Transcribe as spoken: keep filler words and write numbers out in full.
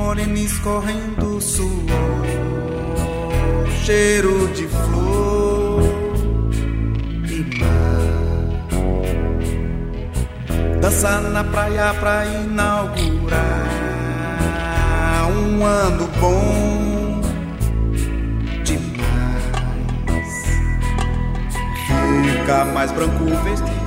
morena escorrendo suor, cheiro de flor e mar. Dança na praia pra inaugurar um ano bom demais. Fica mais branco o vestido